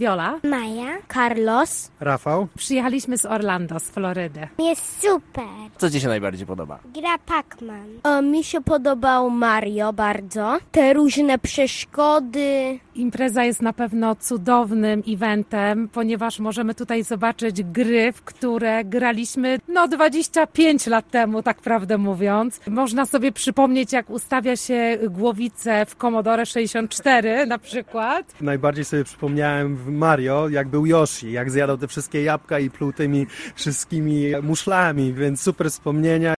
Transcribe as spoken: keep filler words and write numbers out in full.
Wiola, Maja, Carlos. Rafał. przyjechaliśmy z Orlando, z Florydy. Jest super. Co ci się najbardziej podoba? Gra Pac-Man. O, mi się podobał Mario bardzo. Te różne przeszkody. Impreza jest na pewno cudownym eventem, ponieważ możemy tutaj zobaczyć gry, w które graliśmy no dwadzieścia pięć lat temu, tak prawdę mówiąc. Można sobie przypomnieć, jak ustawia się głowicę w Commodore sześćdziesiąt cztery na przykład. Najbardziej sobie przypomniałem w Mario, jak był Yoshi, jak zjadał te wszystkie jabłka i pluł tymi wszystkimi muszlami, więc super wspomnienia.